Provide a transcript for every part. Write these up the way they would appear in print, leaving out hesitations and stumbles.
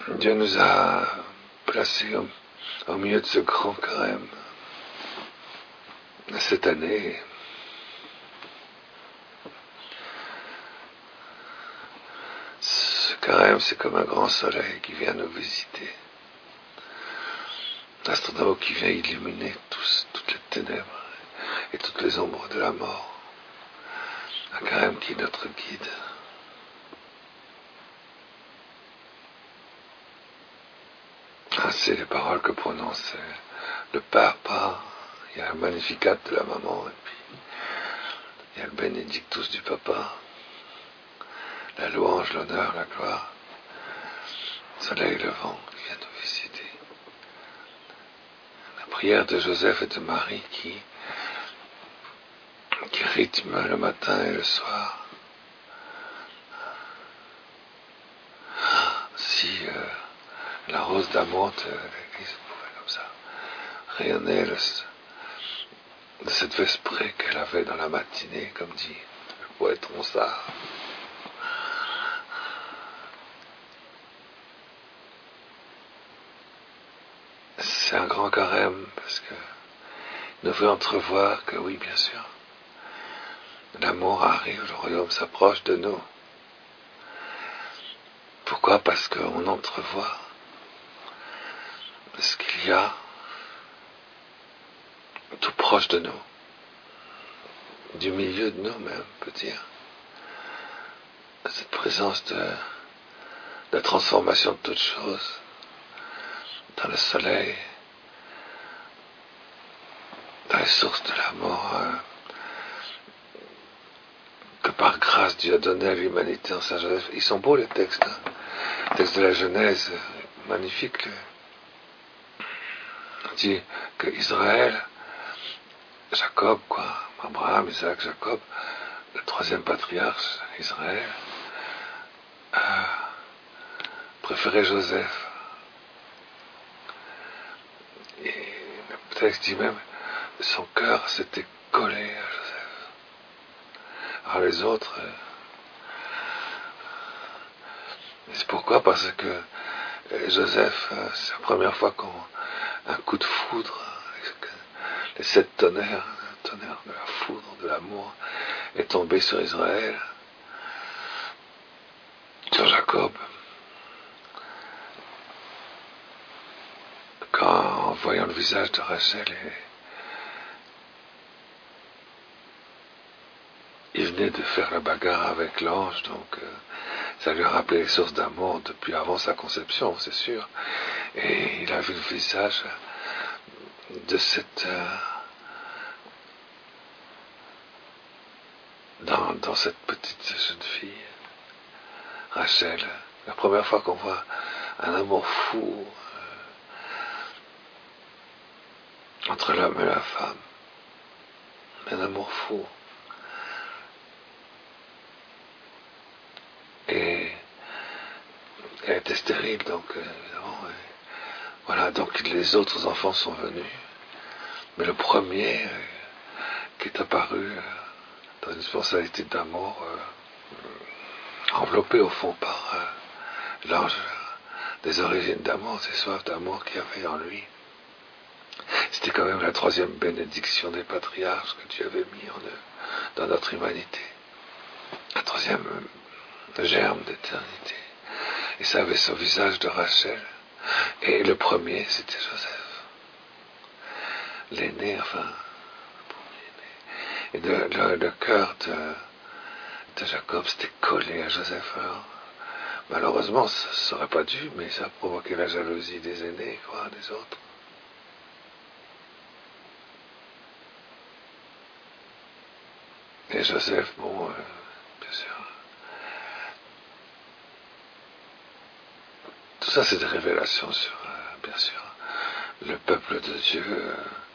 Dieu nous a placés au milieu de ce grand carême. Cette année, ce carême, c'est comme un grand soleil qui vient nous visiter. L'astronome qui vient illuminer toutes les ténèbres et toutes les ombres de la mort. Un carême qui est notre guide. C'est les paroles que prononce le Papa. Il y a le Magnificat de la maman, et puis il y a le Benedictus du Papa. La louange, l'honneur, la gloire. Soleil levant qui vient nous visiter. La prière de Joseph et de Marie qui rythme le matin et le soir. Si la rose d'amour de l'Église pouvait comme ça rayonner de cette vesprée qu'elle avait dans la matinée, comme dit le poète Ronsard. C'est un grand carême parce que nous fait entrevoir que oui, bien sûr, l'amour arrive, le royaume s'approche de nous. Pourquoi ? Parce qu'on entrevoit ce qu'il y a tout proche de nous, du milieu de nous même, on peut dire. Cette présence de la transformation de toutes choses, dans le soleil, dans les sources de l'amour que par grâce Dieu a donné à l'humanité en Saint Joseph. Ils sont beaux les textes, le texte de la Genèse, magnifique. On dit que Israël, Jacob, Abraham, Isaac, Jacob, le troisième patriarche, Israël, préférait Joseph. Et le texte dit même, son cœur s'était collé à Joseph. Alors les autres, c'est pourquoi ? Parce que Joseph, c'est la première fois qu'un coup de foudre, les 7 tonnerres, le tonnerre de la foudre, de l'amour, est tombé sur Israël, sur Jacob. En voyant le visage de Rachel, il venait de faire la bagarre avec l'ange, donc ça lui a rappelé les sources d'amour depuis avant sa conception, c'est sûr. Et il a vu le visage de dans cette petite jeune fille, Rachel. La première fois qu'on voit un amour fou entre l'homme et la femme, un amour fou. Et elle était stérile, donc évidemment. Voilà, donc les autres enfants sont venus. Mais le premier qui est apparu dans une spiritualité d'amour, enveloppé au fond par l'ange des origines d'amour, ces soifs d'amour qu'il y avait en lui. C'était quand même la 3e bénédiction des patriarches que Dieu avait mis en eux, dans notre humanité. La 3e germe d'éternité. Et ça avait ce visage de Rachel. Et le premier, c'était Joseph. L'aîné, enfin, le premier né. Et le cœur de Jacob s'était collé à Joseph. Alors, malheureusement, ça n'aurait pas dû, mais ça a provoqué la jalousie des aînés, des autres. Et Joseph, bien sûr. Tout ça, c'est des révélations sur, bien sûr, le peuple de Dieu.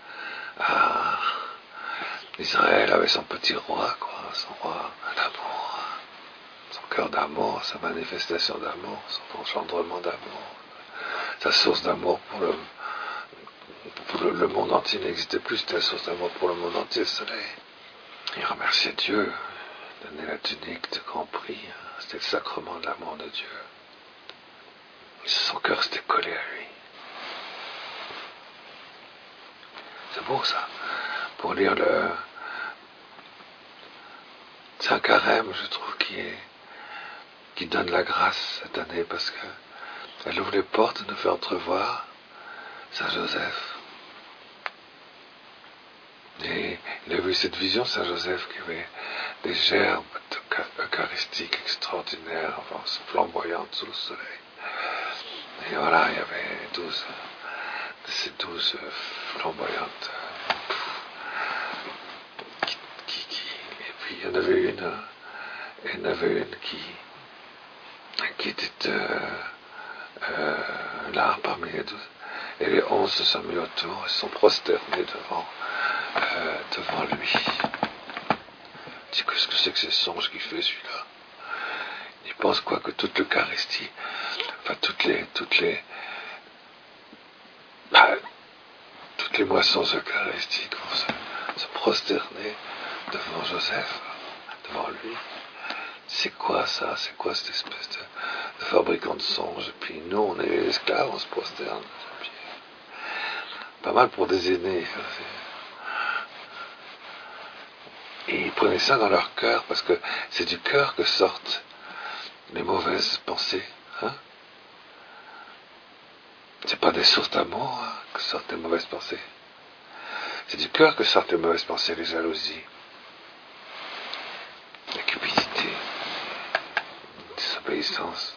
Israël avait son petit roi, son roi d'amour, son cœur d'amour, sa manifestation d'amour, son engendrement d'amour, sa source d'amour pour le monde entier n'existait plus, c'était la source d'amour pour le monde entier, le soleil. Il remerciait Dieu, donnait la tunique de grand prix, c'était le sacrement de l'amour de Dieu. Son cœur s'était collé à lui. C'est beau ça, pour lire le... C'est un carême, je trouve, qui donne la grâce cette année, parce que elle ouvre les portes et nous fait entrevoir Saint Joseph. Et il a vu cette vision, Saint Joseph, qui avait des gerbes eucharistiques extraordinaires, enfin, flamboyantes sous le soleil. Et voilà, il y avait ces 12 flamboyantes. Et puis il y en avait une qui était là parmi les 12. Et les 11 se sont mis autour et se sont prosternés devant lui. Qu'est-ce que c'est que ce songe qu'il fait celui-là? Il pense quoi, que toute l'Eucharistie, enfin toutes les moissons eucharistiques vont se prosterner devant Joseph, devant lui. C'est quoi ça? C'est quoi cette espèce de fabricant de songes? Et puis nous, on est les esclaves, on se prosterne. Pas mal pour des aînés. Et ils prenaient ça dans leur cœur, parce que c'est du cœur que sortent les mauvaises pensées. Hein? C'est pas des sources d'amour que sortent les mauvaises pensées. C'est du cœur que sortent les mauvaises pensées, les jalousies, la cupidité, la désobéissance,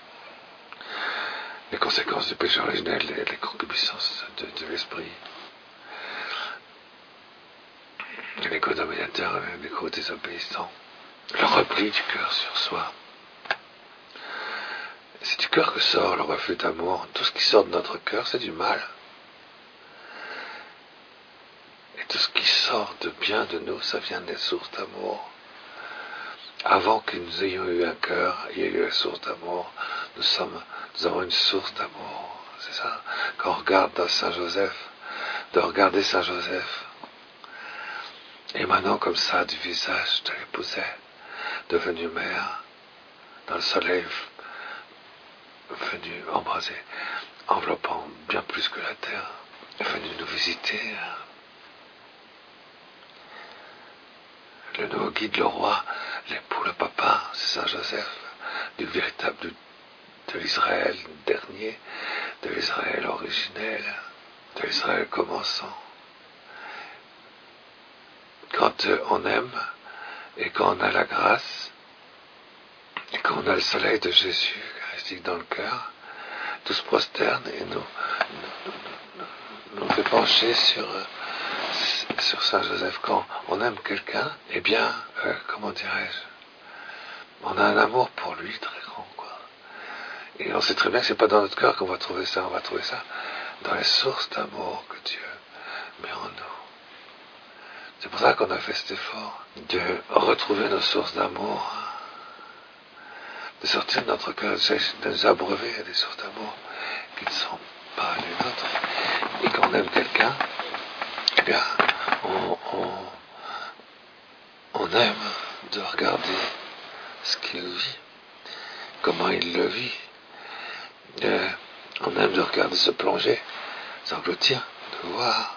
les conséquences du péché originel, les concupiscences de l'esprit, l'égo dominateur, l'égo désobéissant, le repli du cœur sur soi. C'est du cœur que sort le refus d'amour. Tout ce qui sort de notre cœur, c'est du mal. Et tout ce qui sort de bien de nous, ça vient des sources d'amour. Avant que nous ayons eu un cœur, il y a eu la source d'amour. Nous avons une source d'amour. C'est ça. Quand on regarde dans Saint Joseph, de regarder Saint Joseph, émanant comme ça du visage de l'épousette, devenue mère, dans le soleil venu embraser, enveloppant bien plus que la terre, venu nous visiter. Le nouveau guide, le roi, l'époux, le papa, c'est Saint Joseph, du véritable, de l'Israël dernier, de l'Israël originel, de l'Israël commençant. Quand on aime, et quand on a la grâce, et quand on a le soleil de Jésus, eucharistique dans le cœur, tout se prosterne et nous fait pencher sur Saint Joseph. Quand on aime quelqu'un, eh bien, comment dirais-je, on a un amour pour lui très grand, quoi. Et on sait très bien que c'est pas dans notre cœur qu'on va trouver ça, on va trouver ça dans les sources d'amour que Dieu met en nous. C'est pour ça qu'on a fait cet effort de retrouver nos sources d'amour, de sortir de notre cœur, de nous abreuver à des sources d'amour qui ne sont pas les nôtres. Et quand on aime quelqu'un, eh bien, on aime de regarder ce qu'il vit, comment il le vit. On aime de regarder se plonger, s'engloutir, de voir.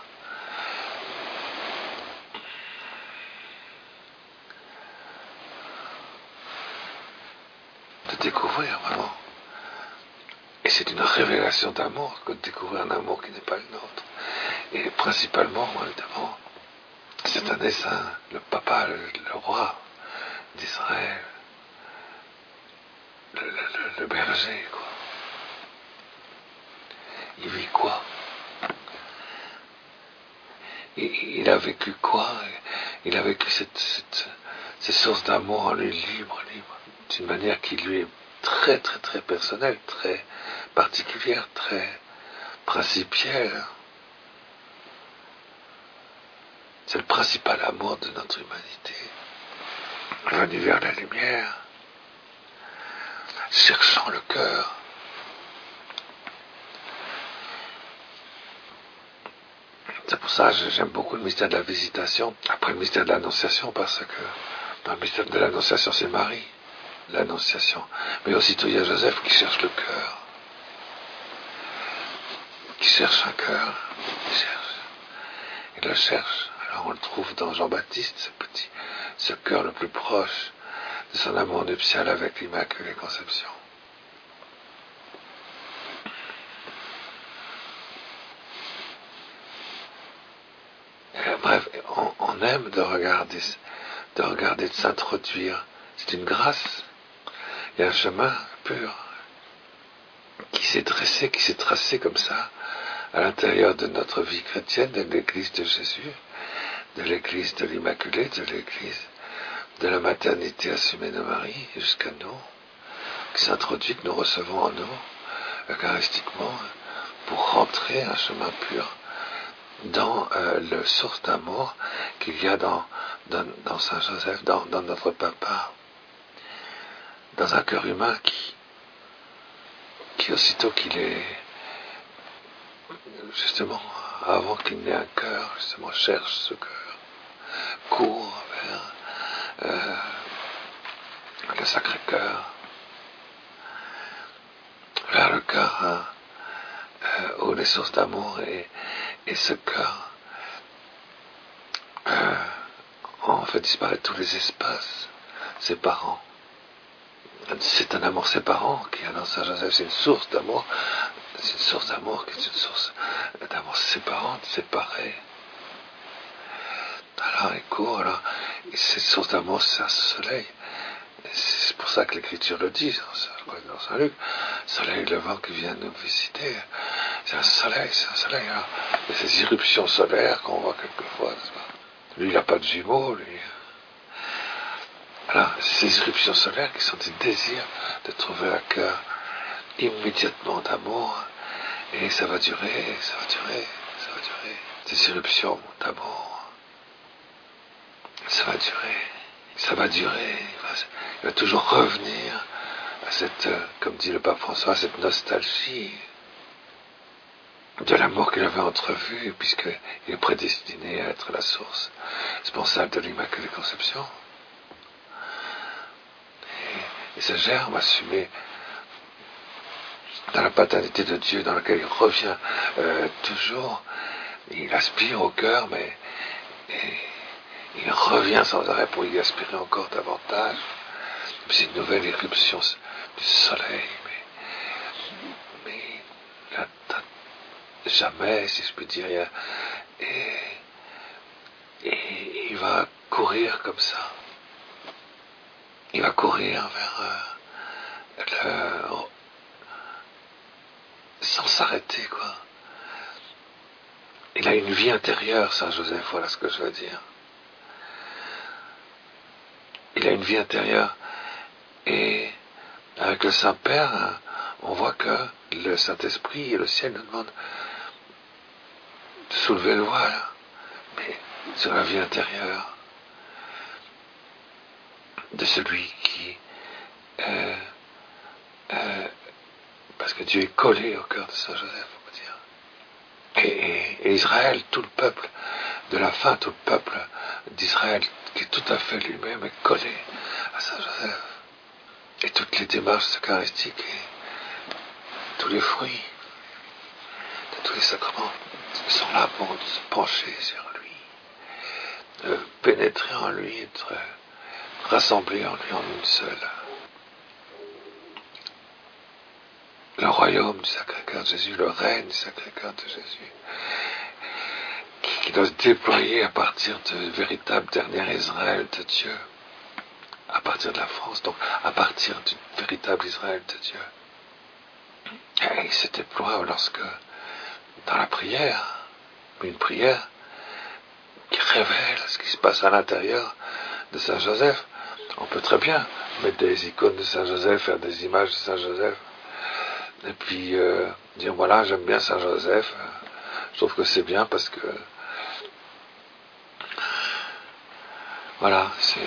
De découvrir vraiment. Et c'est une révélation d'amour que de découvrir un amour qui n'est pas le nôtre. Et principalement, évidemment, cette année, le papa, le roi d'Israël, le berger, quoi. Il vit quoi? Il a vécu quoi? Il a vécu ces sources d'amour en lui libre, d'une manière qui lui est très, très, très personnelle, très particulière, très principielle. C'est le principal amour de notre humanité, venu vers la lumière, cherchant le cœur. C'est pour ça que j'aime beaucoup le mystère de la visitation, après le mystère de l'Annonciation, parce que dans le mystère de l'Annonciation, c'est Marie, l'Annonciation. Mais aussitôt, il y a Joseph qui cherche le cœur. qui cherche un cœur, il le cherche. Alors on le trouve dans Jean-Baptiste, ce cœur le plus proche de son amour nuptial avec l'Immaculée Conception. Bref, on aime de regarder, de s'introduire. C'est une grâce. Il y a un chemin pur qui s'est tracé comme ça à l'intérieur de notre vie chrétienne, de l'Église de Jésus, de l'Église de l'Immaculée, de l'Église de la maternité assumée de Marie jusqu'à nous, qui s'introduit, que nous recevons en nous, eucharistiquement, pour rentrer un chemin pur dans le source d'amour qu'il y a dans Saint Joseph, dans notre papa, dans un cœur humain qui aussitôt qu'il est, justement, avant qu'il n'ait un cœur, justement, cherche ce cœur, court vers le Sacré-Cœur, vers le cœur où les sources d'amour et ce cœur on fait disparaître tous les espaces séparants. C'est un amour séparant qu'il y a dans Saint Joseph, c'est une source d'amour, qui est une source d'amour séparante, séparée. Alors il court, cette source d'amour, c'est un soleil. C'est pour ça que l'Écriture le dit, dans Saint Luc, soleil levant qui vient nous visiter. C'est un soleil. Alors, il y a ces irruptions solaires qu'on voit quelquefois, n'est-ce pas? Lui, il n'a pas de jumeaux, lui. Alors, ces irruptions solaires qui sont des désirs de trouver un cœur immédiatement d'amour, et ça va durer. Ces irruptions d'amour, ça va durer. Il va toujours revenir à cette, comme dit le pape François, à cette nostalgie de l'amour qu'il avait entrevu, puisqu'il est prédestiné à être la source responsable de l'Immaculée Conception. Et ce germe assumé dans la paternité de Dieu, dans laquelle il revient toujours, il aspire au cœur, mais il revient sans arrêt pour y aspirer encore davantage. C'est une nouvelle éruption du soleil, mais jamais, si je peux dire, et il va courir comme ça. Il va courir vers sans s'arrêter, quoi. Il a une vie intérieure, Saint Joseph, voilà ce que je veux dire. Il a une vie intérieure. Et avec le Saint-Père, on voit que le Saint-Esprit et le ciel nous demandent de soulever le voile, mais sur la vie intérieure de celui qui... parce que Dieu est collé au cœur de Saint Joseph, on peut dire. Et Israël, tout le peuple de la fin, tout le peuple d'Israël, qui est tout à fait lui-même, est collé à Saint Joseph. Et toutes les démarches eucharistiques et tous les fruits de tous les sacrements sont là pour se pencher sur lui, de pénétrer en lui, être rassemblés en lui en une seule. Le royaume du Sacré-Cœur de Jésus, le règne du Sacré-Cœur de Jésus, qui doit se déployer à partir du véritable dernier Israël de Dieu, à partir de la France, donc à partir du véritable Israël de Dieu. Et il se déploie lorsque, dans la prière, une prière qui révèle ce qui se passe à l'intérieur de Saint Joseph. On peut très bien mettre des icônes de Saint Joseph, faire des images de Saint Joseph, et puis dire voilà, j'aime bien Saint Joseph, je trouve que c'est bien parce que voilà, c'est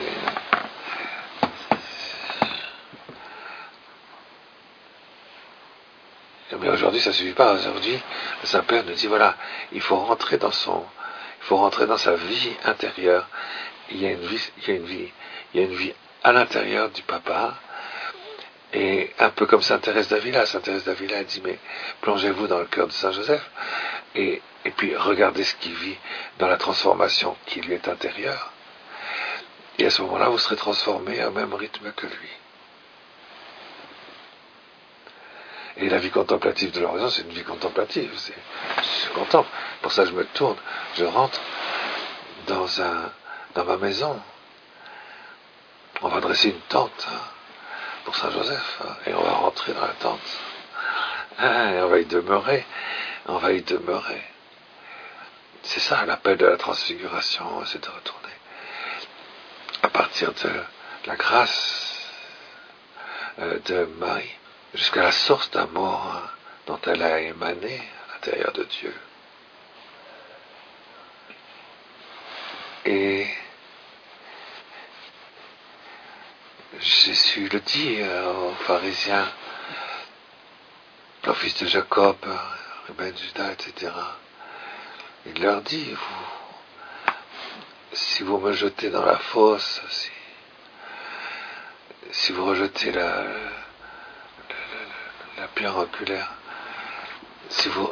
mais aujourd'hui ça suffit pas. Aujourd'hui le Saint-Père nous dit voilà, il faut rentrer dans sa vie intérieure. Il y a une vie à l'intérieur du papa, Et un peu comme Sainte Thérèse d'Avila. Sainte Thérèse d'Avila dit, mais plongez-vous dans le cœur de Saint Joseph, et puis regardez ce qu'il vit dans la transformation qui lui est intérieure. Et à ce moment-là, vous serez transformé au même rythme que lui. Et la vie contemplative de l'Orient, c'est une vie contemplative. Je contemple. Pour ça, je me tourne, je rentre dans ma maison. On va dresser une tente pour Saint Joseph, et on va rentrer dans la tente. Et on va y demeurer. On va y demeurer. C'est ça l'appel de la transfiguration, c'est de retourner à partir de la grâce de Marie jusqu'à la source d'amour dont elle a émané à l'intérieur de Dieu. Et Jésus le dit aux pharisiens, aux fils de Jacob, Ruben, Judas, etc. Il leur dit, si vous me jetez dans la fosse, si vous rejetez la pierre oculaire, si vous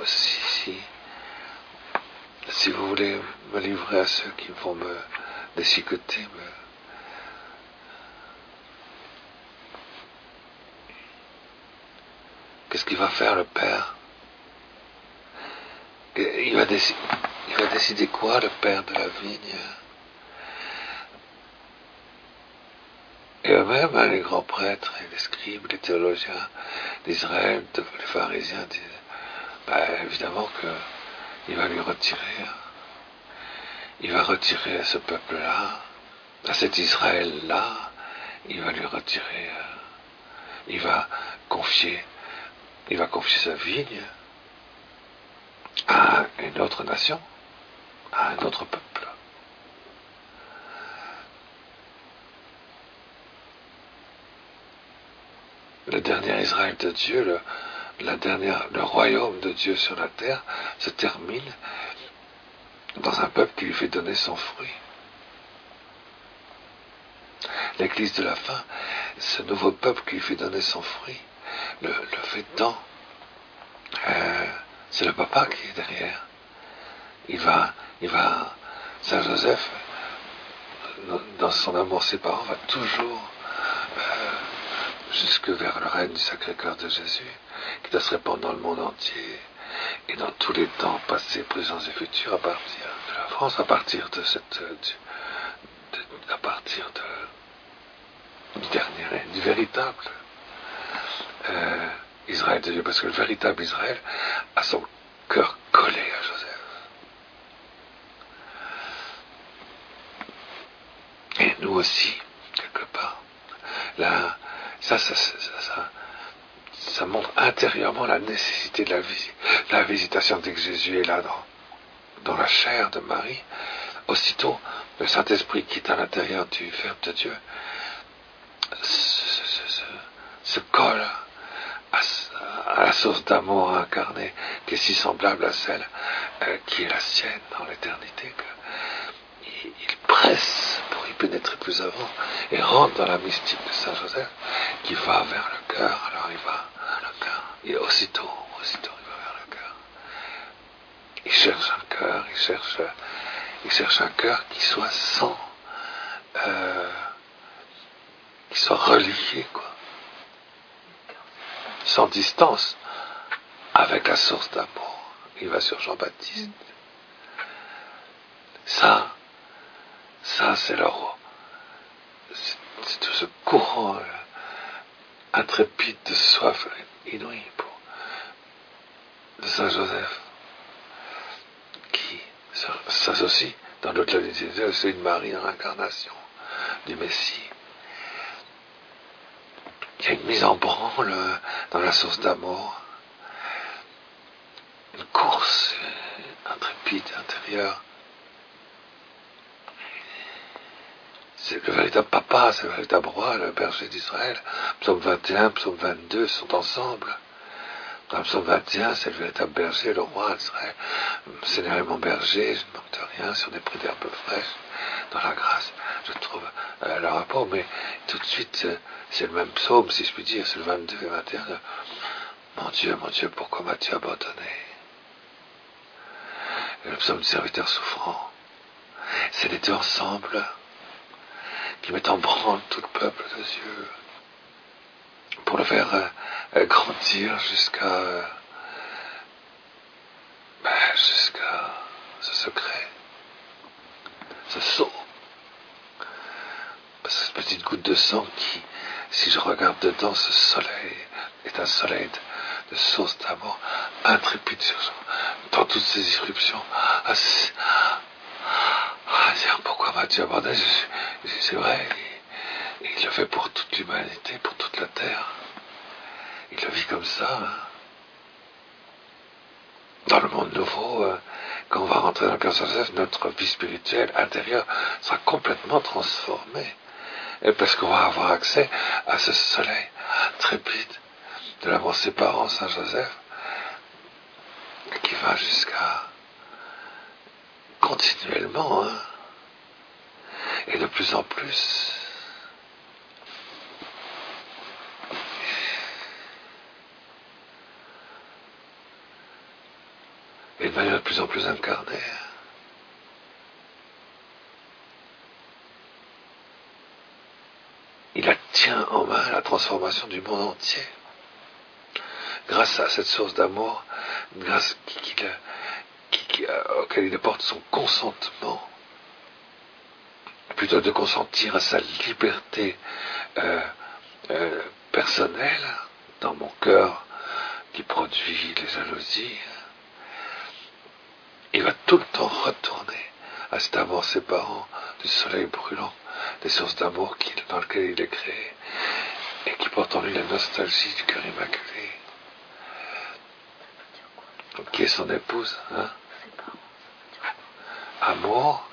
voulez me livrer à ceux qui vont me déchiqueter, qu'est-ce qu'il va faire le Père? Il va décider quoi, le Père de la vigne? Et eux-mêmes, les grands prêtres, et les scribes, les théologiens d'Israël, les pharisiens disent, évidemment qu'il va lui retirer. Il va retirer à ce peuple-là, à cet Israël-là, il va lui retirer, il va confier sa vigne à une autre nation, à un autre peuple. Le dernier Israël de Dieu, le royaume de Dieu sur la terre se termine dans un peuple qui lui fait donner son fruit. L'Église de la fin, ce nouveau peuple qui lui fait donner son fruit, le fait tant. C'est le papa qui est derrière. Saint Joseph, dans son amour séparant, va toujours jusque vers le règne du Sacré-Cœur de Jésus, qui doit se répandre dans le monde entier, et dans tous les temps passés, présents et futurs, à partir de la France, à partir du dernier règne, du véritable Israël de Dieu, parce que le véritable Israël a son cœur collé à Joseph. Et nous aussi, quelque part. Là, ça montre intérieurement la nécessité de la visitation dès que Jésus est là dans la chair de Marie. Aussitôt, le Saint-Esprit qui est à l'intérieur du Verbe de Dieu se colle à la source d'amour incarnée qui est si semblable à celle qui est la sienne dans l'éternité, qu'il presse pour y pénétrer plus avant et rentre dans la mystique de Saint Joseph qui va vers le cœur. Alors il va vers le cœur et aussitôt il va vers le cœur. Il cherche un cœur, il cherche un cœur qui soit qui soit relié, sans distance, avec la source d'amour. Il va sur Jean-Baptiste. Ça c'est c'est tout ce courant intrépide de soif inouïe de Saint Joseph, qui s'associe dans notre liturgie, c'est une Marie dans l'incarnation du Messie. Il y a une mise en branle dans la source d'amour, une course intrépide intérieure. C'est le véritable papa, c'est le véritable roi, le berger d'Israël. Psaume 21, psaume 22 sont ensemble Dans le psaume 21, c'est le véritable berger, le roi Israël. Seigneur est mon berger, je ne manque de rien, si on est pris d'herbes fraîches, dans la grâce, je trouve le rapport, mais tout de suite, c'est le même psaume, si je puis dire, c'est le 22 et 21. Mon Dieu, pourquoi m'as-tu abandonné? Et le psaume du serviteur souffrant. C'est les deux ensemble qui mettent en branle tout le peuple de Dieu pour le faire grandir jusqu'à ce secret, ce sceau. Parce que cette petite goutte de sang qui, si je regarde dedans, ce soleil est un soleil de source d'amour intrépide dans toutes ces irruptions. Dire pourquoi m'as-tu abandonné? C'est vrai, il le fait pour toute l'humanité, pour toute la terre. Il le vit comme ça. Dans le monde nouveau, quand on va rentrer dans le cœur de Joseph, notre vie spirituelle intérieure sera complètement transformée. Et parce qu'on va avoir accès à ce soleil trépide de l'amour séparant Saint Joseph, qui va jusqu'à continuellement, et de plus en plus. Et de manière de plus en plus incarnée. Il tient en main la transformation du monde entier. Grâce à cette source d'amour, grâce auquel il apporte son consentement, plutôt de consentir à sa liberté personnelle, dans mon cœur qui produit les jalousies, il va tout le temps retourner à cet amour séparant du soleil brûlant, des sources d'amour dans lesquelles il est créé, et qui porte en lui la nostalgie du cœur immaculé, qui est son épouse, Amour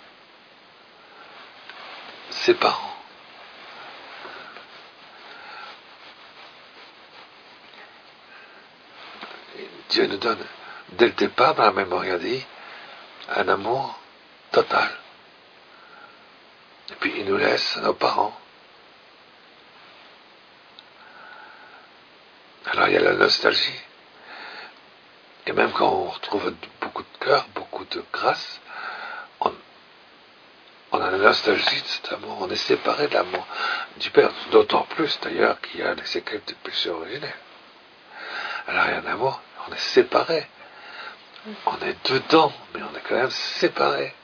séparant. Dieu nous donne, dès le départ, dans la Mémoriadie, un amour total. Et puis il nous laisse nos parents. Alors il y a la nostalgie. Et même quand on retrouve beaucoup de cœur, beaucoup de grâce, on a la nostalgie de cet amour. On est séparé de l'amour du Père. D'autant plus d'ailleurs qu'il y a les séquelles du péché originel. Alors il y a un amour, on est séparé. On est dedans, mais on est quand même séparés.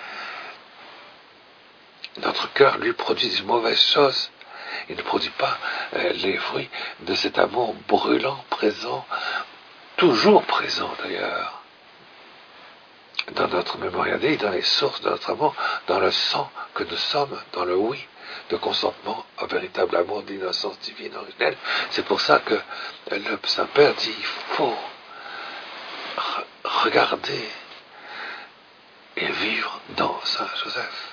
Notre cœur, lui, produit des mauvaises choses. Il ne produit pas les fruits de cet amour brûlant, présent, toujours présent d'ailleurs, dans notre mémoriadie, dans les sources de notre amour, dans le sang que nous sommes, dans le oui de consentement au véritable amour de l'innocence divine originelle. C'est pour ça que le Saint-Père dit, il faut regarder et vivre dans Saint Joseph.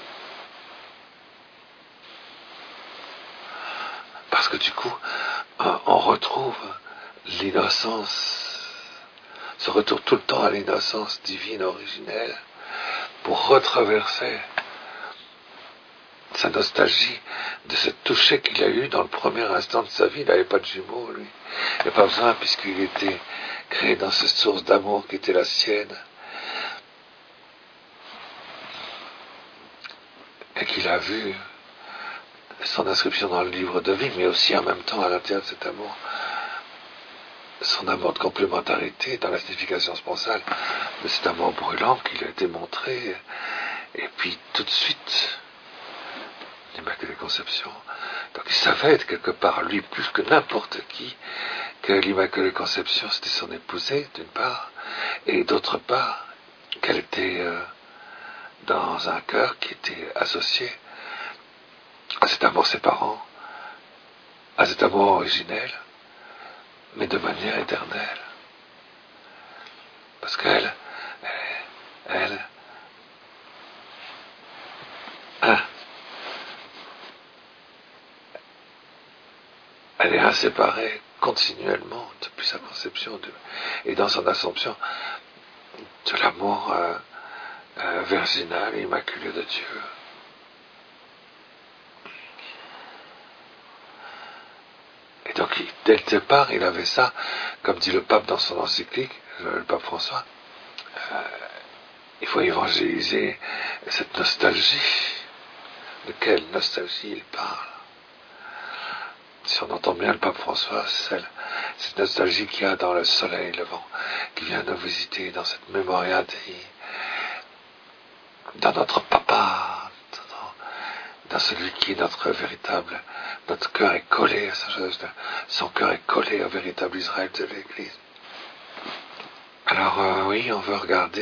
Parce que du coup, on retrouve l'innocence, se retourne tout le temps à l'innocence divine originelle pour retraverser sa nostalgie de ce toucher qu'il a eu dans le premier instant de sa vie. Il n'avait pas de jumeaux, lui. Il n'a pas besoin, puisqu'il était créé dans cette source d'amour qui était la sienne. Et qu'il a vu son inscription dans le livre de vie, mais aussi en même temps à l'intérieur de cet amour, son amour de complémentarité dans la signification sponsale de cet amour brûlant qui lui a été montré, et puis tout de suite l'Immaculée Conception. Donc il savait quelque part, lui plus que n'importe qui, que l'Immaculée Conception c'était son épousée d'une part, et d'autre part qu'elle était dans un cœur qui était associé à cet amour séparant, à cet amour originel, mais de manière éternelle. Parce qu'elle, elle est inséparée continuellement depuis sa conception. conception et dans son assomption de l'amour virginal et immaculé de Dieu. Et donc, dès le départ, il avait ça, comme dit le pape dans son encyclique, le pape François, il faut évangéliser cette nostalgie. De quelle nostalgie il parle? Si on entend bien le pape François, c'est cette nostalgie qu'il y a dans le soleil levant, qui vient nous visiter dans cette mémoria Dei, dans notre papa, dans celui qui est notre véritable, notre cœur est collé à son cœur est collé au véritable Israël de l'Église. Alors oui, on veut regarder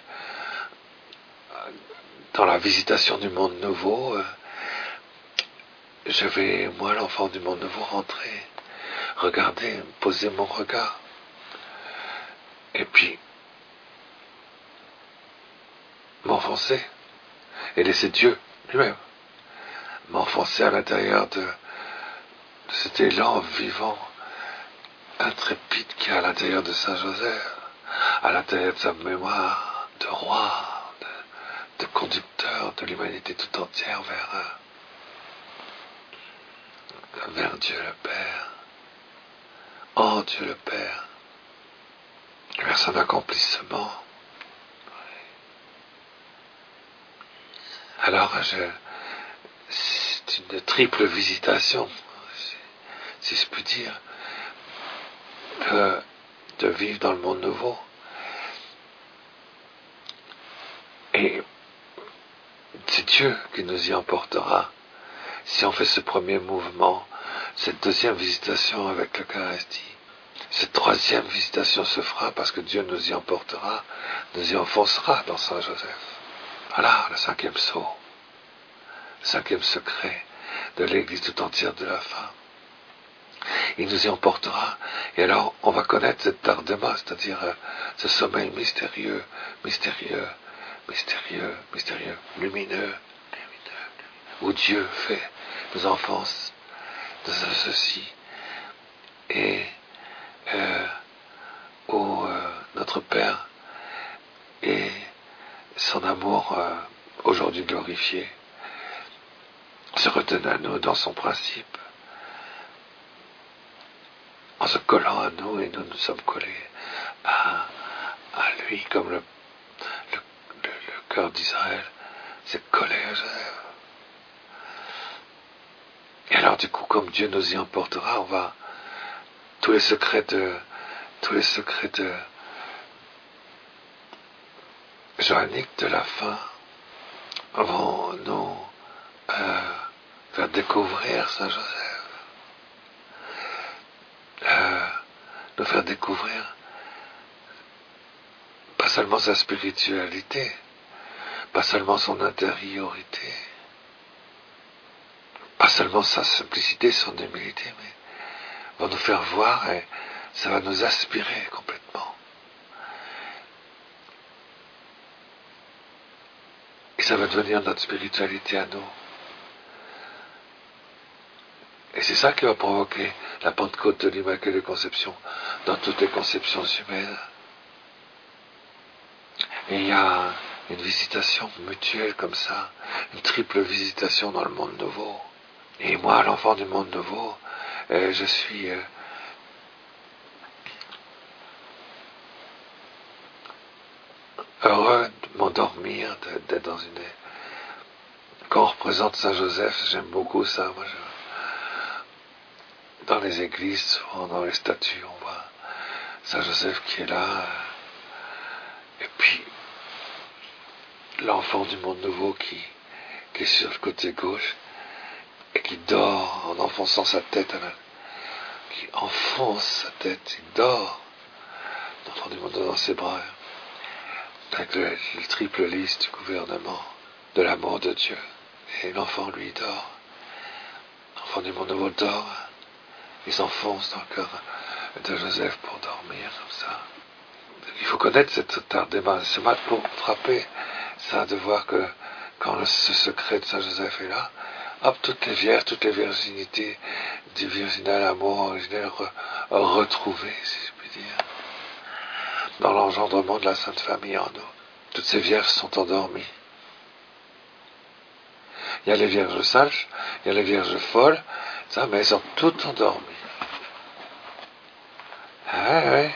dans la visitation du monde nouveau, je vais, moi, l'enfant du monde nouveau, rentrer, regarder, poser mon regard. Et puis, m'enfoncer. Et laisser Dieu lui-même m'enfoncer à l'intérieur de cet élan vivant, intrépide qui est à l'intérieur de Saint Joseph, à l'intérieur de sa mémoire de roi, de conducteur de l'humanité tout entière vers Dieu le Père, en Dieu le Père, vers son accomplissement. Alors, c'est une triple visitation, si je puis dire, de vivre dans le monde nouveau. Et c'est Dieu qui nous y emportera. Si on fait ce premier mouvement, cette deuxième visitation avec l'Eucharistie, cette troisième visitation se fera parce que Dieu nous y emportera, nous y enfoncera dans Saint Joseph. Voilà le cinquième sceau, le cinquième secret de l'Église tout entière de la fin. Il nous y emportera, et alors on va connaître cette tardema, c'est-à-dire ce sommeil mystérieux, lumineux, où Dieu fait nous enfonce dans ceci, et où notre Père et son amour aujourd'hui glorifié se retenait à nous dans son principe, en se collant à nous, et nous sommes collés à lui, comme le cœur d'Israël s'est collé à Joseph. Et alors du coup, comme Dieu nous y emportera, on va tous les secrets de joanniques de la fin vont nous faire découvrir Saint Joseph, nous faire découvrir pas seulement sa spiritualité, pas seulement son intériorité, pas seulement sa simplicité, son humilité, mais va nous faire voir, et ça va nous aspirer complètement. Et ça va devenir notre spiritualité à nous. Et c'est ça qui va provoquer la Pentecôte de l'Immaculée Conception dans toutes les conceptions humaines. Et il y a une visitation mutuelle comme ça, une triple visitation dans le monde nouveau. Et moi, l'enfant du monde nouveau, je suis heureux de m'endormir, d'être dans une... Quand on représente Saint Joseph, j'aime beaucoup ça. Moi, dans les églises, souvent dans les statues, on voit Saint Joseph qui est là. Et puis, l'enfant du monde nouveau qui est sur le côté gauche et qui dort en enfonçant sa tête, qui enfonce sa tête, il dort, l'enfant du monde dans ses bras, avec le triple lys du gouvernement, de l'amour de Dieu. Et l'enfant, lui, dort. L'enfant du monde nouveau dort. Il s'enfonce dans le cœur de Joseph pour dormir comme ça. Il faut connaître cette tardema, ce mat pour frapper ça, de voir que quand ce secret de Saint Joseph est là, hop, toutes les vierges, toutes les virginités du virginal amour originel retrouvées, si je puis dire. dans l'engendrement de la Sainte Famille en nous. Toutes ces vierges sont endormies. Il y a les vierges sages, il y a les vierges folles, ça, mais elles sont toutes endormies. Ouais.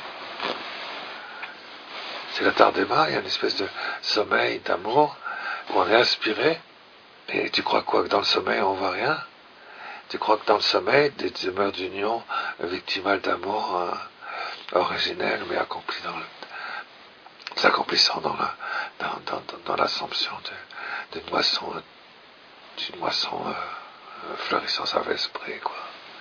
C'est la tardema, il y a une espèce de sommeil d'amour où on est inspiré. Et tu crois quoi, que dans le sommeil on voit rien? Tu crois que dans le sommeil, des demeures d'union victimales d'amour originelles, mais accomplies s'accomplissant dans l'assomption d'une moisson fleurissant sa vesprée, quoi.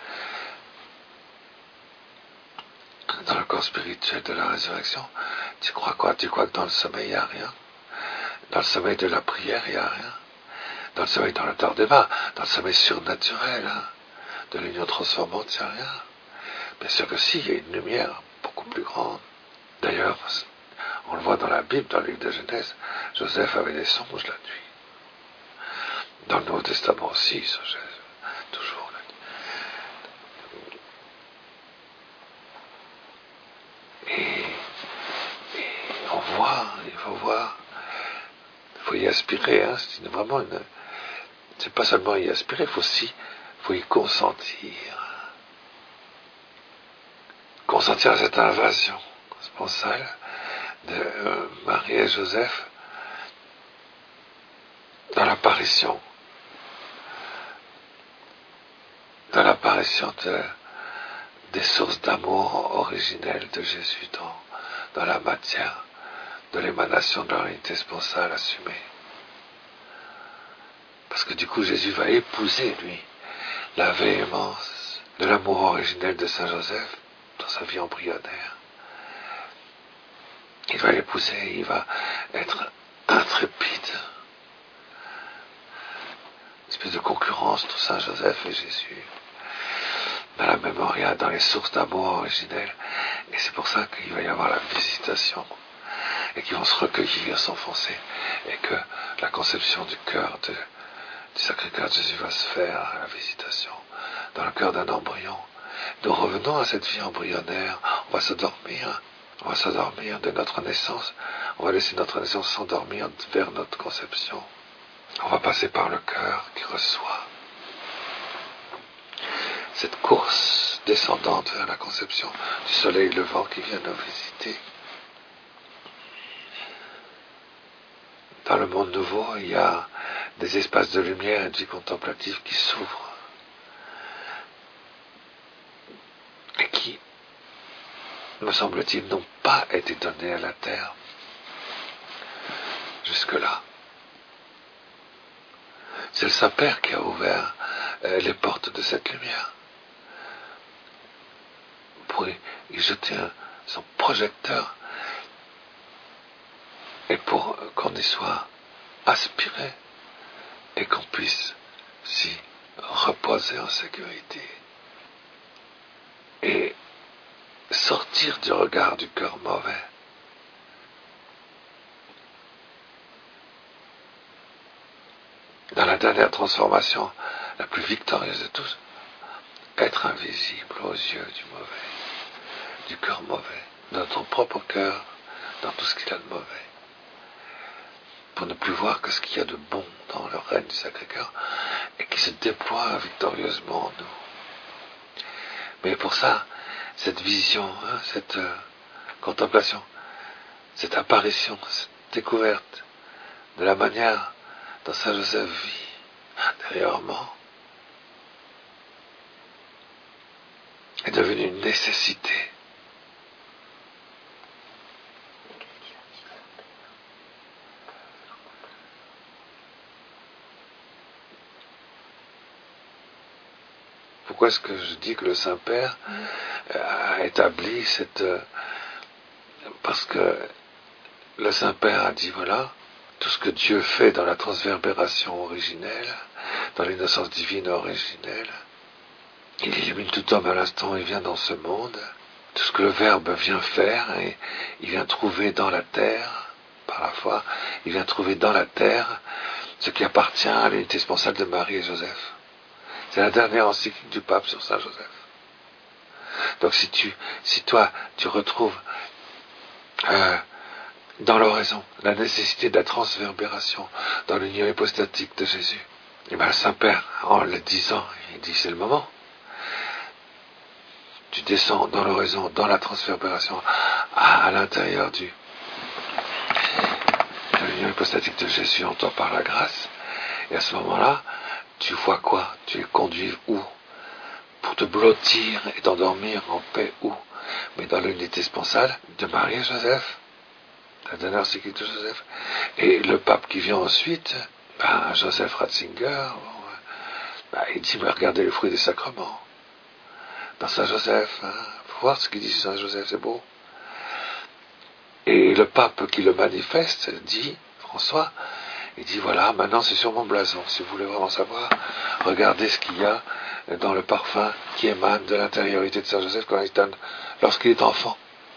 Dans le corps spirituel de la résurrection, tu crois quoi? Tu crois que dans le sommeil, il n'y a rien? Dans le sommeil de la prière, il n'y a rien? Dans le sommeil, dans le tardema, dans le sommeil surnaturel, de l'union transformante, il n'y a rien? Bien sûr que si, il y a une lumière beaucoup plus grande. D'ailleurs, on le voit dans la Bible, dans le livre de Genèse, Joseph avait des songes la nuit. Dans le Nouveau Testament aussi, toujours la nuit. Et il faut voir, il faut y aspirer, c'est vraiment c'est pas seulement y aspirer, il faut y consentir. Consentir à cette invasion sponsale de Marie et Joseph dans l'apparition des sources d'amour originelles de Jésus dans la matière de l'émanation de leur unité sponsale assumée. Parce que du coup, Jésus va épouser, lui, la véhémence de l'amour originel de Saint Joseph dans sa vie embryonnaire. Il va l'épouser, il va être intrépide. Une espèce de concurrence entre Saint Joseph et Jésus. Dans la mémoria, dans les sources d'amour originelles. Et c'est pour ça qu'il va y avoir la visitation. Et qu'ils vont se recueillir, s'enfoncer. Et que la conception du cœur du Sacré-Cœur de Jésus va se faire à la visitation. Dans le cœur d'un embryon. Nous revenons à cette vie embryonnaire. On va s'endormir. On va s'endormir de notre naissance. On va laisser notre naissance s'endormir vers notre conception. On va passer par le cœur qui reçoit. Cette course descendante vers la conception du soleil levant qui vient nous visiter. Dans le monde nouveau, il y a des espaces de lumière et de vie contemplative qui s'ouvrent et qui, me semble-t-il, n'ont pas été donnés à la terre jusque-là. C'est le Saint-Père qui a ouvert les portes de cette lumière pour y jeter son projecteur et pour qu'on y soit aspiré et qu'on puisse s'y reposer en sécurité et sortir du regard du cœur mauvais. Dans la dernière transformation, la plus victorieuse de tous, être invisible aux yeux du mauvais, du cœur mauvais, de notre propre cœur, dans tout ce qu'il a de mauvais, pour ne plus voir que ce qu'il y a de bon dans le règne du Sacré-Cœur et qui se déploie victorieusement en nous. Mais pour ça, cette vision, cette contemplation, cette apparition, cette découverte de la manière dont Saint Joseph vit intérieurement est devenue une nécessité. Pourquoi est-ce que je dis que le Saint-Père a établi cette... Parce que le Saint-Père a dit, voilà, tout ce que Dieu fait dans la transverbération originelle, dans l'innocence divine originelle, il illumine tout homme à l'instant où il vient dans ce monde. Tout ce que le Verbe vient faire, et il vient trouver dans la terre, par la foi, il vient trouver dans la terre ce qui appartient à l'unité sponsale de Marie et Joseph. C'est la dernière encyclique du pape sur Saint Joseph. Donc si toi, tu retrouves dans l'oraison, la nécessité de la transverbération dans l'union hypostatique de Jésus. Et bien le Saint-Père, en le disant, il dit c'est le moment. Tu descends dans l'oraison, dans la transverbération, à l'intérieur de l'union hypostatique de Jésus en toi par la grâce. Et à ce moment-là, tu vois quoi? Tu es conduit où? Pour te blottir et t'endormir en paix où? Mais dans l'unité sponsale de Marie et Joseph, la dernière cyclique de Joseph. Et le pape qui vient ensuite, Joseph Ratzinger, il dit, mais regardez le fruit des sacrements. Dans Saint Joseph, faut voir ce qu'il dit Saint Joseph, c'est beau. Et le pape qui le manifeste dit, François, il dit, voilà, maintenant c'est sur mon blason. Si vous voulez vraiment savoir, regardez ce qu'il y a dans le parfum qui émane de l'intériorité de Saint Joseph lorsqu'il est enfant.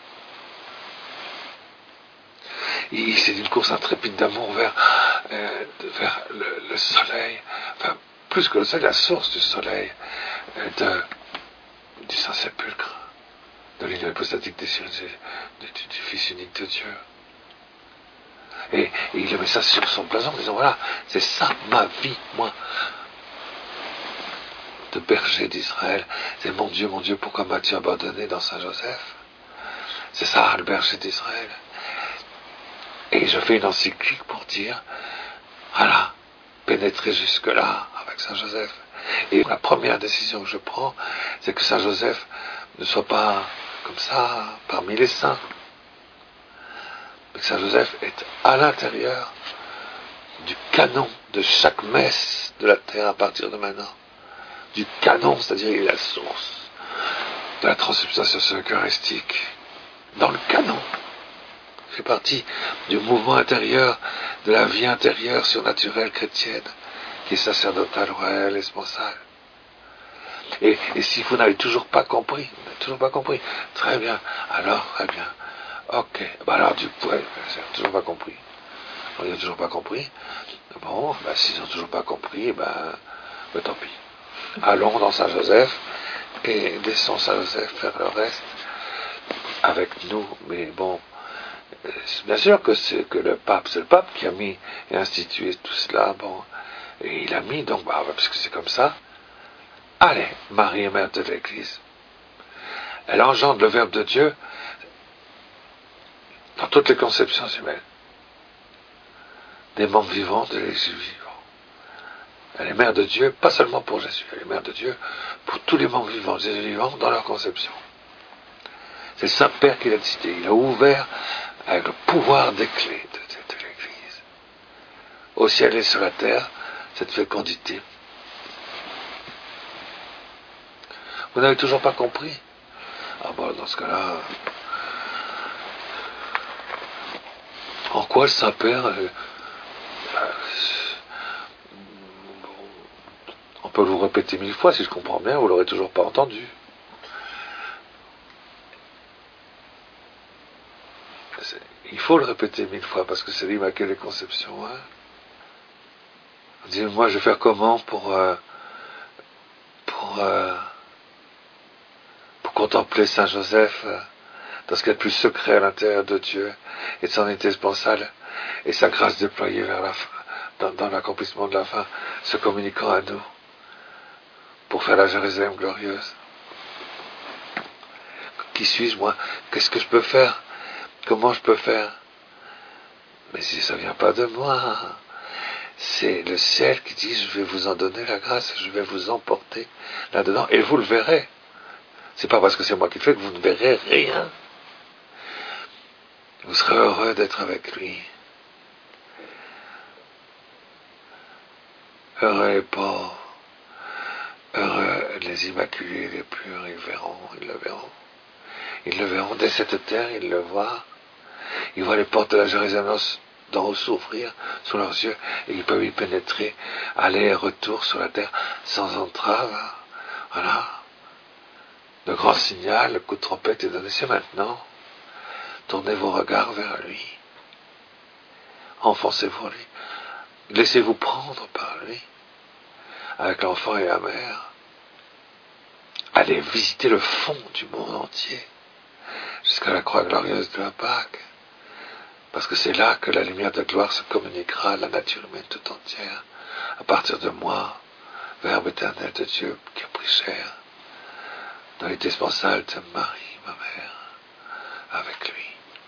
C'est une course intrépide d'amour vers le soleil, enfin, plus que le soleil, la source du soleil, du Saint-Sépulcre, de l'union hypostatique des cieux, du Fils unique de Dieu. Et il met ça sur son blason en disant, voilà, c'est ça ma vie, moi, de berger d'Israël. C'est mon Dieu, pourquoi m'as-tu abandonné dans Saint-Joseph? C'est ça, le berger d'Israël. Et je fais une encyclique pour dire, voilà, pénétrer jusque-là avec Saint-Joseph. Et la première décision que je prends, c'est que Saint-Joseph ne soit pas comme ça parmi les saints. Mais que Saint-Joseph est à l'intérieur du canon de chaque messe de la terre à partir de maintenant. Du canon, c'est-à-dire il est la source de la transubstantiation eucharistique. Dans le canon. Il fait partie du mouvement intérieur, de la vie intérieure surnaturelle chrétienne, qui est sacerdotale, royale et sponsale. Et si vous n'avez toujours pas compris, très bien, alors, très bien, ok, alors du coup, toujours pas compris. Ils n'ont toujours pas compris. Bon, s'ils n'ont toujours pas compris, tant pis. Allons dans Saint-Joseph et laissons Saint-Joseph faire le reste avec nous, mais bon, bien sûr que c'est le pape qui a mis et institué tout cela, bon, et il a mis, donc, parce que c'est comme ça, allez, Marie est mère de l'Église. Elle engendre le Verbe de Dieu dans toutes les conceptions humaines, des membres vivants de l'Église vivante. Elle est mère de Dieu, pas seulement pour Jésus, elle est mère de Dieu pour tous les membres vivants, Jésus vivants, dans leur conception. C'est le Saint-Père qui l'a décidé. Il a ouvert avec le pouvoir des clés de l'Église. Au ciel et sur la terre, cette fécondité. Vous n'avez toujours pas compris? Dans ce cas-là, en quoi le Saint-Père, on peut vous répéter 1000 fois, si je comprends bien, vous l'aurez toujours pas entendu. Il faut le répéter 1000 fois, parce que c'est l'Immaculée Conception. Dis-moi, je vais faire comment pour contempler Saint Joseph dans ce qu'il y a de plus secret à l'intérieur de Dieu et de son unité sponsale et sa grâce déployée vers la fin, dans l'accomplissement de la fin, se communiquant à nous pour faire la Jérusalem glorieuse. Qui suis-je, moi? Qu'est-ce que je peux faire? Comment je peux faire? Mais si ça vient pas de moi, c'est le ciel qui dit, je vais vous en donner la grâce, je vais vous emporter là-dedans, et vous le verrez. C'est pas parce que c'est moi qui le fais que vous ne verrez rien. Vous serez heureux d'être avec lui. Heureux les pauvres, heureux les immaculés, les purs, ils le verront. Ils le verront dès cette terre, ils le voient. Ils voient les portes de la Jérusalem d'en haut s'ouvrir sous leurs yeux et ils peuvent y pénétrer, aller et retour sur la terre sans entrave. Voilà. Le grand signal, le coup de trompette est donné, c'est maintenant. Tournez vos regards vers lui. Enfoncez-vous en lui. Laissez-vous prendre par lui, avec l'enfant et la mère. Allez visiter le fond du monde entier, jusqu'à la croix glorieuse de la Pâque. Parce que c'est là que la lumière de gloire se communiquera à la nature humaine tout entière, à partir de moi, Verbe éternel de Dieu qui a pris chair, dans les dispensales de Marie, ma mère, avec lui.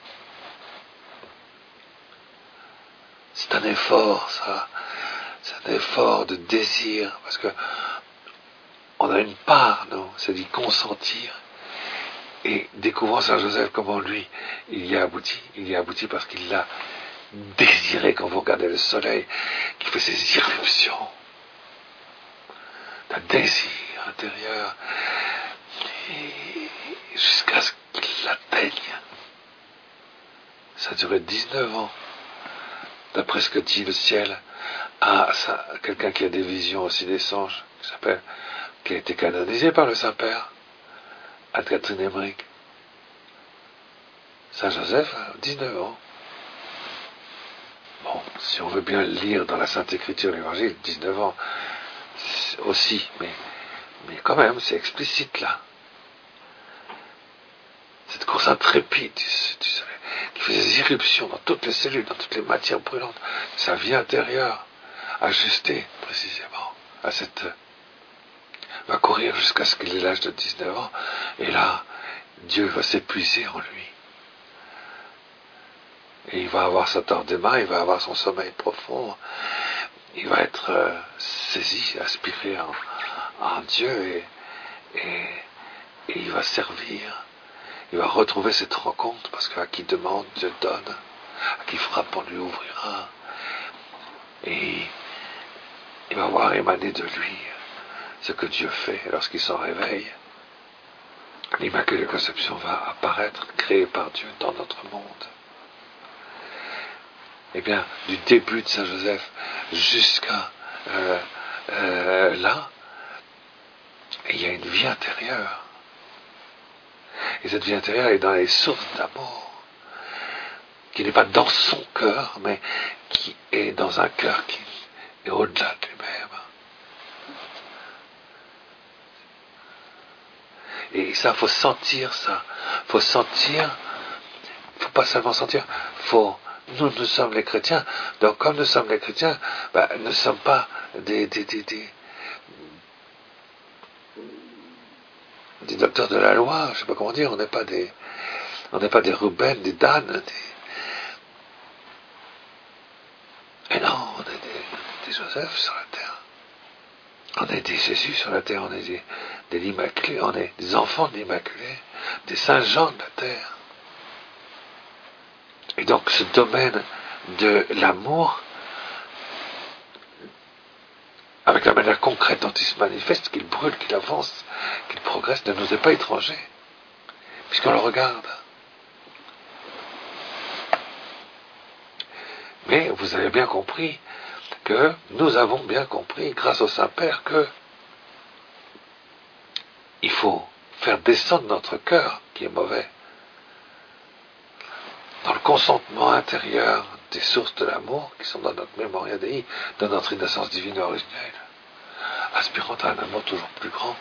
C'est un effort, ça. C'est un effort de désir, parce que on a une part, non, c'est d'y consentir. Et découvrant Saint Joseph comment lui, il y a abouti. Il y a abouti parce qu'il l'a désiré quand vous regardez le soleil, qui fait ses irruptions d'un désir intérieur, jusqu'à ce qu'il l'atteigne. Ça a duré 19 ans, d'après ce que dit le ciel, à quelqu'un qui a des visions aussi des songes, qui a été canonisé par le Saint-Père, Anne-Catherine Emmerich. Saint Joseph, 19 ans. Bon, si on veut bien lire dans la Sainte Écriture l'Évangile, 19 ans aussi, mais quand même, c'est explicite là. Cette course intrépide du soleil, qui fait des irruptions dans toutes les cellules, dans toutes les matières brûlantes, sa vie intérieure, ajustée précisément à cette... va courir jusqu'à ce qu'il ait l'âge de 19 ans, et là, Dieu va s'épuiser en lui. Et il va avoir sa tordéma, il va avoir son sommeil profond, il va être saisi, aspiré en Dieu, et il va servir. Il va retrouver cette rencontre, parce qu'à qui demande, Dieu donne, à qui frappe, on lui ouvrira. Et il va voir émaner de lui ce que Dieu fait lorsqu'il s'en réveille. L'Immaculée Conception va apparaître, créée par Dieu dans notre monde. Eh bien, du début de Saint Joseph jusqu'à là, il y a une vie intérieure. Et cette vie intérieure est dans les sources d'amour, qui n'est pas dans son cœur, mais qui est dans un cœur qui est au-delà de lui-même. Et ça, faut sentir ça. Faut sentir, faut pas seulement sentir, nous sommes les chrétiens. Donc, comme nous sommes les chrétiens, nous ne sommes pas des docteurs de la loi, je sais pas comment dire, on n'est pas des Ruben, des Dan, et non, on est des Joseph sur la terre. On est des Jésus sur la terre, on est des l'Immaculée, on est des enfants de l'Immaculée, des Saint Jean de la terre. Et donc ce domaine de l'amour, avec la manière concrète dont il se manifeste, qu'il brûle, qu'il avance, qu'il progresse, ne nous est pas étranger, puisqu'on le regarde. Mais vous avez bien compris que nous avons bien compris, grâce au Saint-Père, que il faut faire descendre notre cœur, qui est mauvais, dans le consentement intérieur des sources de l'amour qui sont dans notre mémoria Dei, dans notre innocence divine originelle, aspirant à un amour toujours plus grand.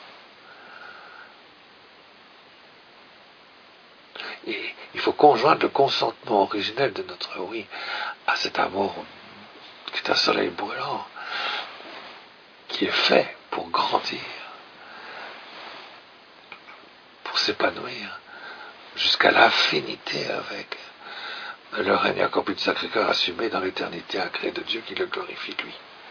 Et il faut conjoindre le consentement originel de notre oui à cet amour qui est un soleil brûlant, qui est fait pour grandir, pour s'épanouir jusqu'à l'infinité avec le règne accompli du Sacré-Cœur assumé dans l'éternité agrée de Dieu qui le glorifie lui.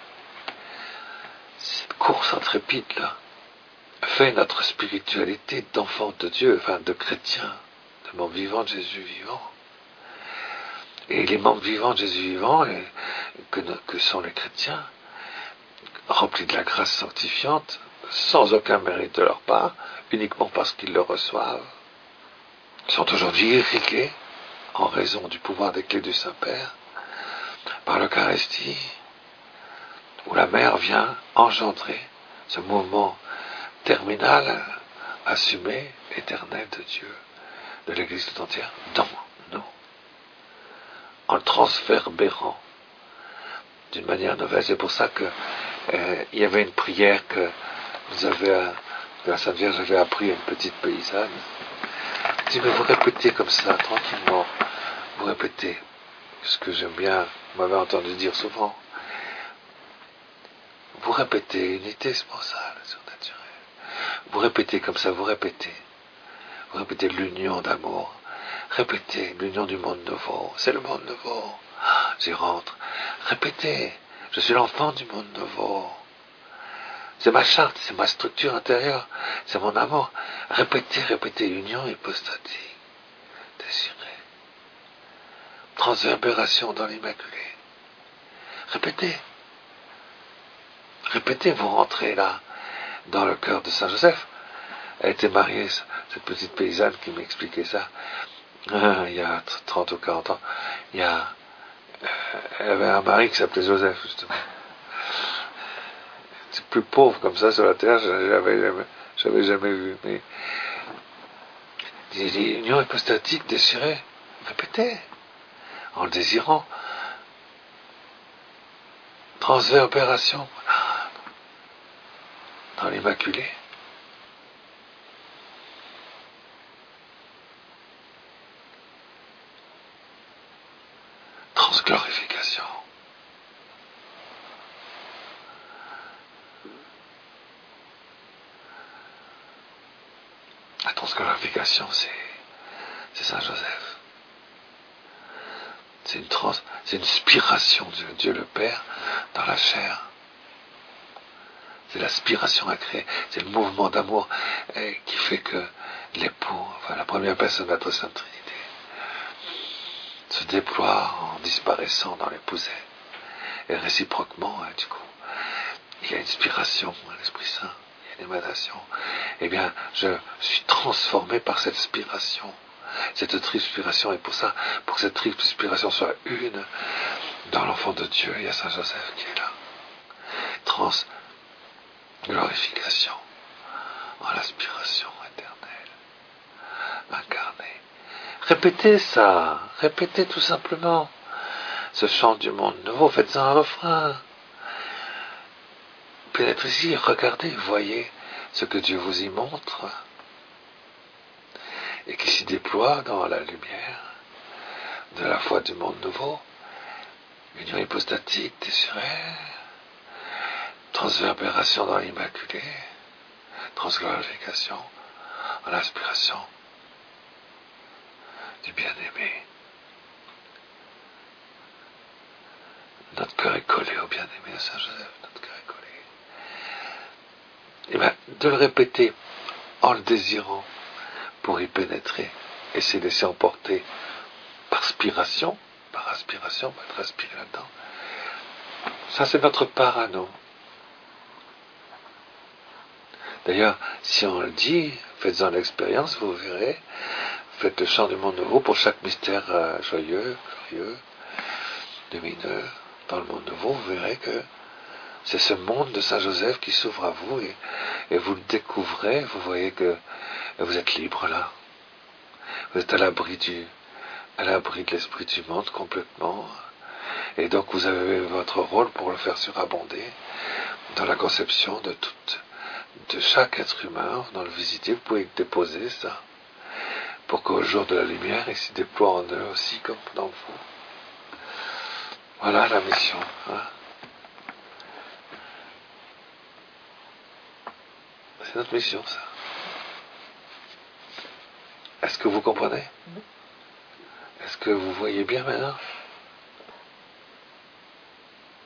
Cette course intrépide là fait notre spiritualité d'enfant de Dieu, enfin de chrétien, de membre vivant de Jésus vivant. Et les membres vivants de Jésus vivant, que sont les chrétiens, remplis de la grâce sanctifiante, sans aucun mérite de leur part, uniquement parce qu'ils le reçoivent, sont aujourd'hui irrigués, en raison du pouvoir des clés du Saint-Père, par l'Eucharistie, où la mère vient engendrer ce mouvement terminal, assumé, éternel de Dieu, de l'Église tout entière, dans nous, en le transverbérant d'une manière nouvelle. C'est pour ça que il y avait une prière que la Sainte Vierge avait appris à une petite paysanne. Elle dit, mais vous répétez comme ça, tranquillement, vous répétez ce que j'aime bien, vous m'avez entendu dire souvent. Vous répétez unité sponsale, surnaturelle. Vous répétez comme ça, vous répétez. Vous répétez l'union d'amour. Répétez l'union du monde nouveau. C'est le monde nouveau. J'y rentre. Répétez. Je suis l'enfant du monde nouveau. C'est ma charte, c'est ma structure intérieure, c'est mon amour. Répétez, répétez, union hypostatique, désirée. Transverbération dans l'Immaculée. Répétez. Répétez, vous rentrez là, dans le cœur de Saint Joseph. Elle était mariée, cette petite paysanne qui m'expliquait ça, il y a 30 ou 40 ans. Elle avait un mari qui s'appelait Joseph, justement. C'est plus pauvre comme ça sur la terre, j'avais jamais vu. Mais l'union hypostatique désirée, répétez, en le désirant. Transverbération dans l'Immaculée. Transglorification. La transglorification, c'est Saint Joseph. C'est une spiration de Dieu le Père dans la chair. C'est l'aspiration à créer, c'est le mouvement d'amour qui fait que l'époux, enfin la première personne de la Sainte Trinité, se déploie en disparaissant dans l'épousette. Et réciproquement, du coup, il y a une spiration à l'Esprit Saint, il y a une émanation. Eh bien, je suis transformé par cette spiration. Cette triple spiration, et pour ça, pour que cette triple spiration soit une, dans l'enfant de Dieu, il y a Saint Joseph qui est là. Transglorification en l'aspiration éternelle, incarnée. Répétez ça, répétez tout simplement ce chant du monde nouveau, faites un refrain. Pénétrez-y, regardez, voyez ce que Dieu vous y montre et qui s'y déploie dans la lumière de la foi du monde nouveau, union hypostatique désirée, transverbération dans l'Immaculée, transglorification en l'aspiration du bien-aimé. Notre cœur est collé au bien-aimé de Saint Joseph, notre cœur est collé. Et bien, de le répéter en le désirant pour y pénétrer et s'y laisser emporter par aspiration, on va être aspiré là-dedans. Ça, c'est notre part à nous. D'ailleurs, si on le dit, faites-en l'expérience, vous verrez, faites le chant du monde nouveau pour chaque mystère joyeux, glorieux, lumineux, dans le monde nouveau, vous verrez que c'est ce monde de Saint Joseph qui s'ouvre à vous et vous le découvrez, vous voyez que vous êtes libre là. Vous êtes à l'abri de l'esprit du monde complètement. Et donc vous avez votre rôle pour le faire surabonder dans la conception de chaque être humain, dans le visiter. Vous pouvez déposer ça pour qu'au jour de la lumière, il s'y déploie en eux aussi comme dans vous. Voilà la mission. C'est notre mission, ça. Est-ce que vous comprenez? Est-ce que vous voyez bien maintenant?